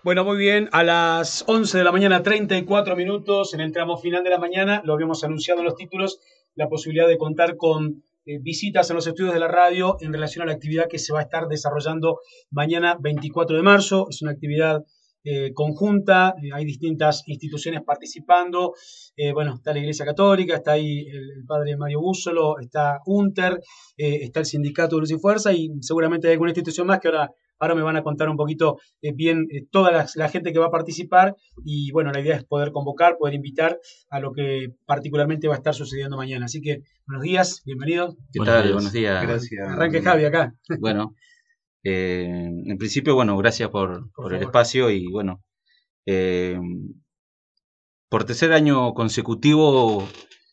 Bueno, muy bien, a las 11 de la mañana, 34 minutos, en el tramo final de la mañana, lo habíamos anunciado en los títulos, la posibilidad de contar con visitas en los estudios de la radio en relación a la actividad que se va a estar desarrollando mañana 24 de marzo. Es una actividad conjunta, hay distintas instituciones participando. Bueno, está la Iglesia Católica, está ahí el padre Mario Búsolo, está UNTER, está el Sindicato de Luz y Fuerza y seguramente hay alguna institución más que ahora me van a contar un poquito bien toda la gente que va a participar y bueno, la idea es poder convocar, poder invitar a lo que particularmente va a estar sucediendo mañana. Así que buenos días, bienvenidos. ¿Qué Buenos tal? días. Buenos días. Gracias. Arranque Javi acá. Bueno, en principio, bueno, gracias por el favor. espacio y bueno, eh, por tercer año consecutivo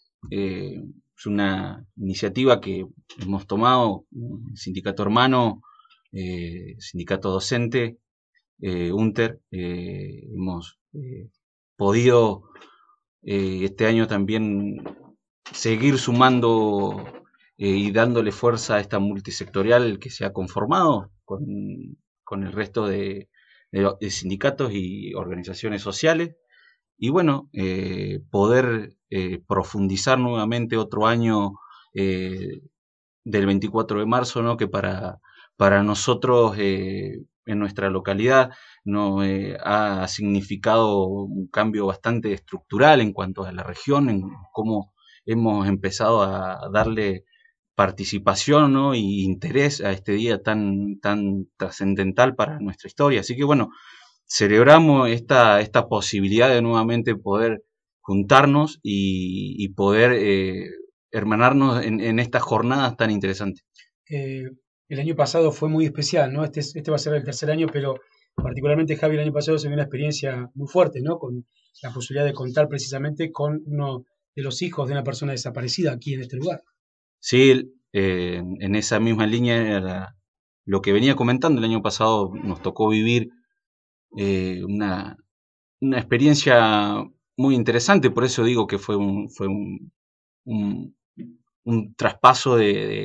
es una iniciativa que hemos tomado, el sindicato hermano, sindicato docente, UNTER, hemos podido este año también seguir sumando y dándole fuerza a esta multisectorial que se ha conformado con el resto de sindicatos y organizaciones sociales. Y bueno, poder profundizar nuevamente otro año eh, del 24 de marzo, ¿no? Que para nosotros en nuestra localidad no ha significado un cambio bastante estructural en cuanto a la región, en cómo hemos empezado a darle participación, ¿no? y interés a este día tan trascendental para nuestra historia. Así que bueno, celebramos esta posibilidad de nuevamente poder juntarnos y poder hermanarnos en estas jornadas tan interesantes. Eh, el año pasado fue muy especial, ¿no? Este va a ser el tercer año, pero particularmente Javi el año pasado se vio una experiencia muy fuerte, ¿no? Con la posibilidad de contar precisamente con uno de los hijos de una persona desaparecida aquí en este lugar. Sí, en esa misma línea era lo que venía comentando el año pasado, nos tocó vivir una experiencia muy interesante, por eso digo que un, un traspaso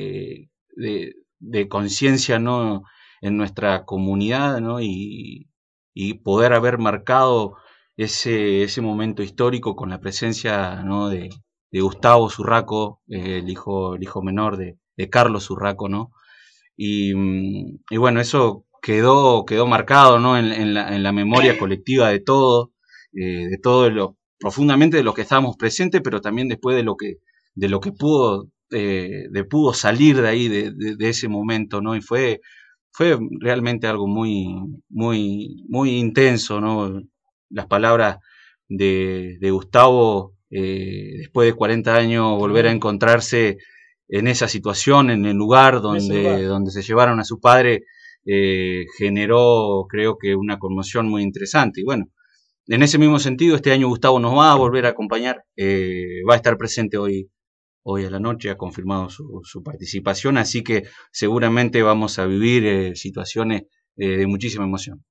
de conciencia, ¿no? en nuestra comunidad, ¿no? y poder haber marcado ese momento histórico con la presencia, ¿no? de Gustavo Zurraco, el hijo menor de Carlos Zurraco, ¿no? Y bueno, eso quedó marcado, ¿no? en la memoria colectiva de todo lo, profundamente de los que estábamos presentes, pero también después de lo que pudo salir de ahí, de ese momento, ¿no? Y fue realmente algo muy intenso, ¿no? Las palabras de Gustavo, después de 40 años, volver a Tremendo. encontrarse en esa situación, en el lugar En ese lugar. donde se llevaron a su padre, generó, creo que, una conmoción muy interesante. Y bueno, en ese mismo sentido, este año Gustavo nos va a volver a acompañar, va a estar presente hoy a la noche, ha confirmado su participación, así que seguramente vamos a vivir situaciones de muchísima emoción.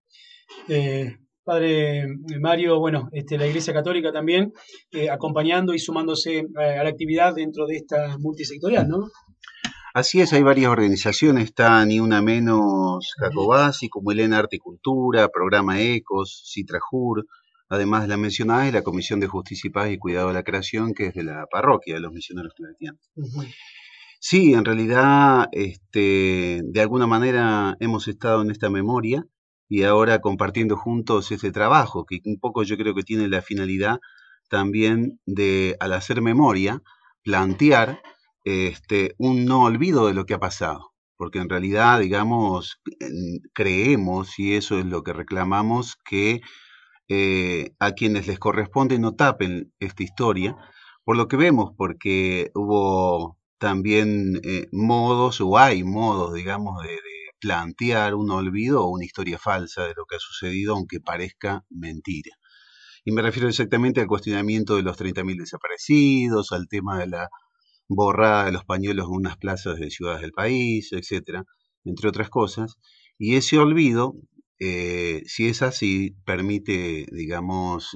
Padre Mario, bueno, la Iglesia Católica también acompañando y sumándose a la actividad dentro de esta multisectorial, ¿no? Así es, hay varias organizaciones, está Ni Una Menos, Ujú. Jacobasi, como Elena Arte y Cultura, Programa Ecos, Citrajur, además de la mencionada y la Comisión de Justicia y Paz y Cuidado de la Creación, que es de la parroquia de los misioneros claretianos. Ujú. Sí, en realidad, de alguna manera hemos estado en esta memoria y ahora compartiendo juntos este trabajo, que un poco yo creo que tiene la finalidad también de, al hacer memoria, plantear un no olvido de lo que ha pasado, porque en realidad, digamos, creemos, y eso es lo que reclamamos, que a quienes les corresponde no tapen esta historia, por lo que vemos, porque hubo también modos, o hay modos, digamos, de plantear un olvido o una historia falsa de lo que ha sucedido, aunque parezca mentira. Y me refiero exactamente al cuestionamiento de los 30.000 desaparecidos, al tema de la borrada de los pañuelos en unas plazas de ciudades del país, etcétera, entre otras cosas. Y ese olvido, si es así, permite, digamos,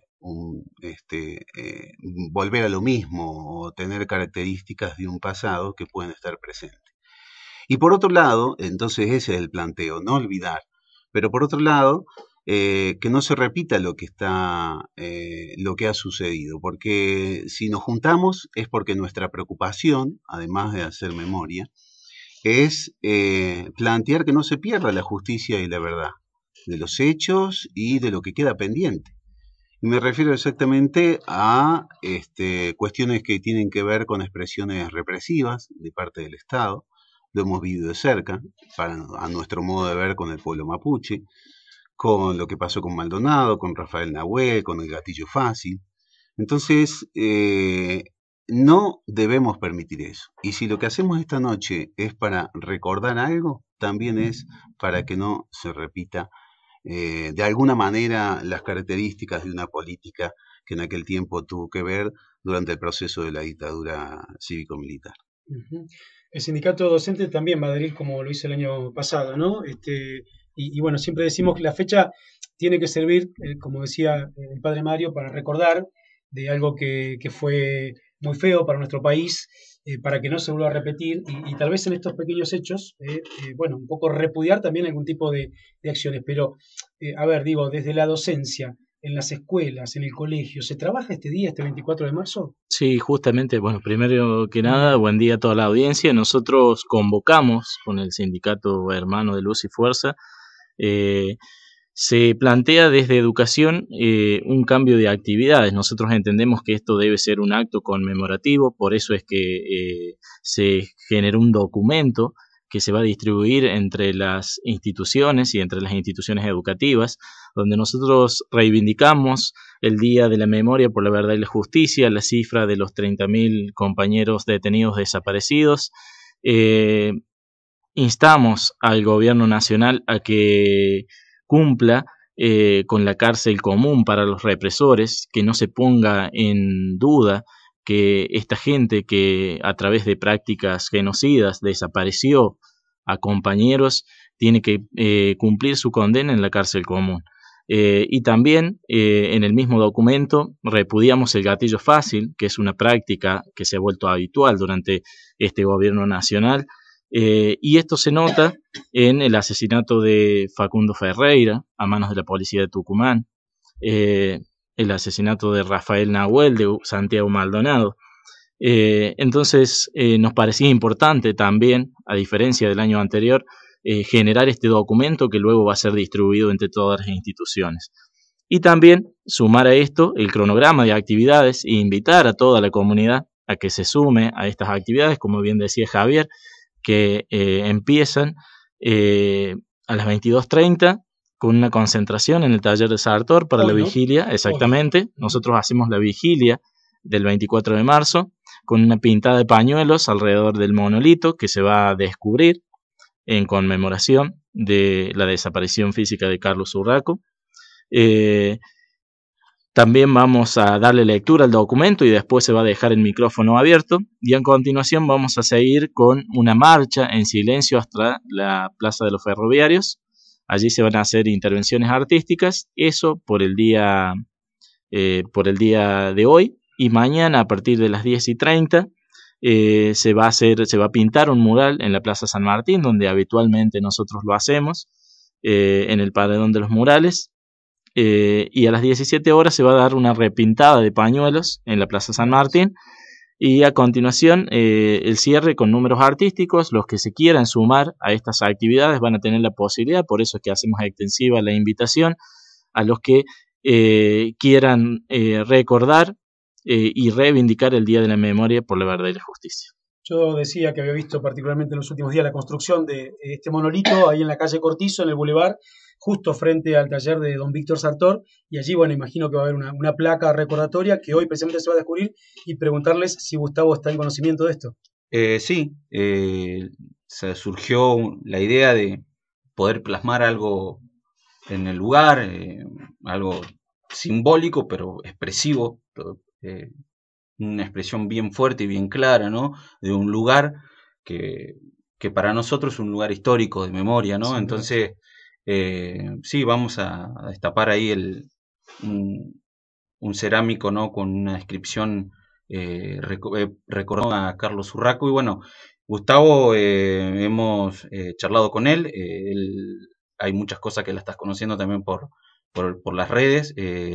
volver a lo mismo o tener características de un pasado que pueden estar presentes. Y por otro lado, entonces ese es el planteo, no olvidar. Pero por otro lado, que no se repita lo que ha sucedido, porque si nos juntamos es porque nuestra preocupación, además de hacer memoria, es plantear que no se pierda la justicia y la verdad de los hechos y de lo que queda pendiente. Y me refiero exactamente a cuestiones que tienen que ver con expresiones represivas de parte del Estado. Lo hemos vivido de cerca, a nuestro modo de ver, con el pueblo mapuche, con lo que pasó con Maldonado, con Rafael Nahuel, con el gatillo fácil. Entonces, no debemos permitir eso. Y si lo que hacemos esta noche es para recordar algo, también es para que no se repita de alguna manera las características de una política que en aquel tiempo tuvo que ver durante el proceso de la dictadura cívico-militar. Ujú. El sindicato docente también va a adherir como lo hizo el año pasado, ¿no? Y bueno, siempre decimos que la fecha tiene que servir, como decía el padre Mario, para recordar de algo que fue muy feo para nuestro país, para que no se vuelva a repetir y tal vez en estos pequeños hechos, bueno, un poco repudiar también algún tipo de acciones. Pero, a ver, digo, desde la docencia, en las escuelas, en el colegio, ¿se trabaja este día, este 24 de marzo? Sí, justamente, bueno, primero que nada, buen día a toda la audiencia. Nosotros convocamos con el sindicato hermano de Luz y Fuerza. eh, Se plantea desde educación un cambio de actividades. Nosotros entendemos que esto debe ser un acto conmemorativo, por eso es que se generó un documento que se va a distribuir entre las instituciones y entre las instituciones educativas, donde nosotros reivindicamos el Día de la Memoria por la Verdad y la Justicia, la cifra de los 30.000 compañeros detenidos desaparecidos. Eh, Instamos al gobierno nacional a que cumpla con la cárcel común para los represores, que no se ponga en duda que esta gente que a través de prácticas genocidas desapareció a compañeros tiene que cumplir su condena en la cárcel común. Y también en el mismo documento repudiamos el gatillo fácil, que es una práctica que se ha vuelto habitual durante este gobierno nacional, y esto se nota en el asesinato de Facundo Ferreira a manos de la policía de Tucumán, el asesinato de Rafael Nahuel de Santiago Maldonado. Entonces nos parecía importante también, a diferencia del año anterior, generar este documento que luego va a ser distribuido entre todas las instituciones. Y también sumar a esto el cronograma de actividades e invitar a toda la comunidad a que se sume a estas actividades, como bien decía Javier, que empiezan a las 22:30 con una concentración en el taller de Sartor para la vigilia, exactamente. Nosotros hacemos la vigilia del 24 de marzo con una pintada de pañuelos alrededor del monolito que se va a descubrir en conmemoración de la desaparición física de Carlos Urraco. También vamos a darle lectura al documento y después se va a dejar el micrófono abierto, y a continuación vamos a seguir con una marcha en silencio hasta la Plaza de los Ferroviarios. Allí se van a hacer intervenciones artísticas, eso por el día de hoy, y mañana a partir de las 10:30 se va a pintar un mural en la Plaza San Martín, donde habitualmente nosotros lo hacemos, en el paredón de los murales. Y a las 17 horas se va a dar una repintada de pañuelos en la Plaza San Martín, y a continuación el cierre con números artísticos. Los que se quieran sumar a estas actividades van a tener la posibilidad, por eso es que hacemos extensiva la invitación a los que quieran recordar y reivindicar el Día de la Memoria por la Verdad y la Justicia. Yo decía que había visto particularmente en los últimos días la construcción de este monolito ahí en la calle Cortizo, en el Boulevard, justo frente al taller de don Víctor Sartor, y allí, bueno, imagino que va a haber una placa recordatoria que hoy precisamente se va a descubrir, y preguntarles si Gustavo está en conocimiento de esto. Sí, se surgió la idea de poder plasmar algo en el lugar, algo simbólico pero expresivo, una expresión bien fuerte y bien clara, ¿no? De un lugar que para nosotros es un lugar histórico de memoria, ¿no? Sí, entonces, sí, vamos a destapar ahí un cerámico, ¿no? Con una descripción recordando a Carlos Urraco. Y bueno, Gustavo, hemos charlado con él, hay muchas cosas que la estás conociendo también por por las redes.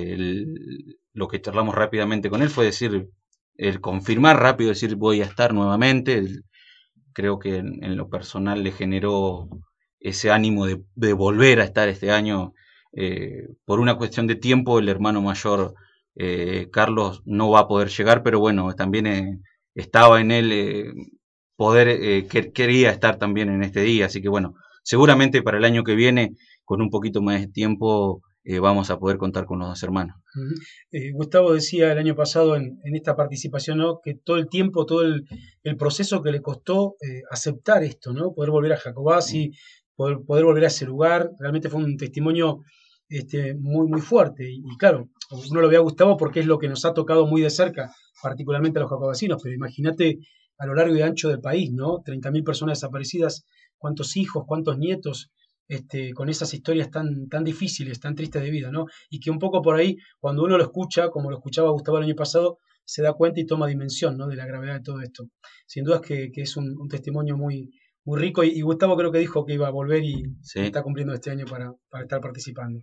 Lo que charlamos rápidamente con él fue decir, el confirmar rápido, decir voy a estar nuevamente. Creo que en lo personal le generó ese ánimo de volver a estar este año. Por una cuestión de tiempo, el hermano mayor, Carlos, no va a poder llegar, pero bueno, también estaba en él poder, quería estar también en este día, así que bueno, seguramente para el año que viene, con un poquito más de tiempo, vamos a poder contar con los dos hermanos. Gustavo decía el año pasado en esta participación, ¿no? Que todo el tiempo, todo el proceso que le costó aceptar esto, ¿no? Poder volver a Jacobacci, poder volver a ese lugar, realmente fue un testimonio muy, muy fuerte. Y claro, uno lo ve a Gustavo porque es lo que nos ha tocado muy de cerca, particularmente a los jacobacinos, pero imagínate a lo largo y ancho del país, ¿no? 30.000 personas desaparecidas, cuántos hijos, cuántos nietos, con esas historias tan difíciles, tan tristes de vida, ¿no? Y que un poco por ahí, cuando uno lo escucha, como lo escuchaba Gustavo el año pasado, se da cuenta y toma dimensión, ¿no? De la gravedad de todo esto. Sin duda es que es un testimonio muy, muy rico y Gustavo creo que dijo que iba a volver y Sí. está cumpliendo este año para estar participando.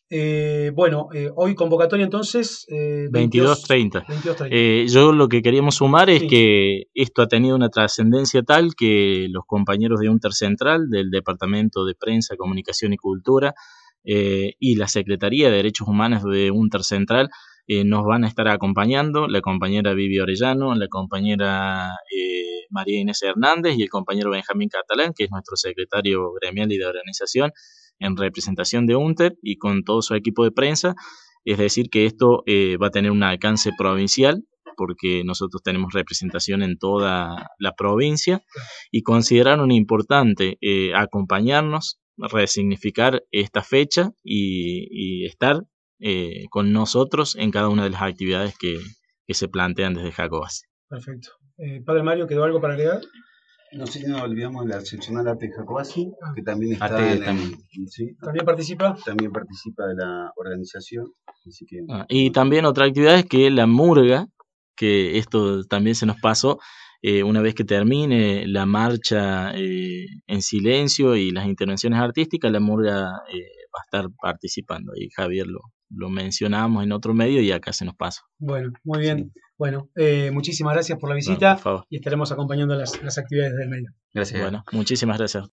Hoy convocatoria entonces 22:30. 22:30. Yo lo que queríamos sumar es Sí. que esto ha tenido una trascendencia tal que los compañeros de UNTER Central, del Departamento de Prensa, Comunicación y Cultura, y la Secretaría de Derechos Humanos de UNTER Central nos van a estar acompañando, la compañera Vivi Orellano, la compañera María Inés Hernández y el compañero Benjamín Catalán, que es nuestro secretario gremial y de organización, en representación de UNTER y con todo su equipo de prensa. Es decir, que esto va a tener un alcance provincial, porque nosotros tenemos representación en toda la provincia, y consideraron importante acompañarnos, resignificar esta fecha y estar con nosotros en cada una de las actividades que se plantean desde Jacobacci. Perfecto. Padre Mario, ¿quedó algo para agregar? No sé si nos olvidamos de la seccional Arte Jacobacci, que también está Arte en también. ¿sí? ¿También participa? También participa de la organización. Así que, Y también otra actividad es que la murga, que esto también se nos pasó, una vez que termine la marcha en silencio y las intervenciones artísticas, la murga va a estar participando. Y Javier lo mencionábamos en otro medio y acá se nos pasó. Bueno, muy bien. sí. Bueno, muchísimas gracias por la Bueno, visita por favor. y estaremos acompañando las actividades del medio. Gracias. Bueno, muchísimas gracias.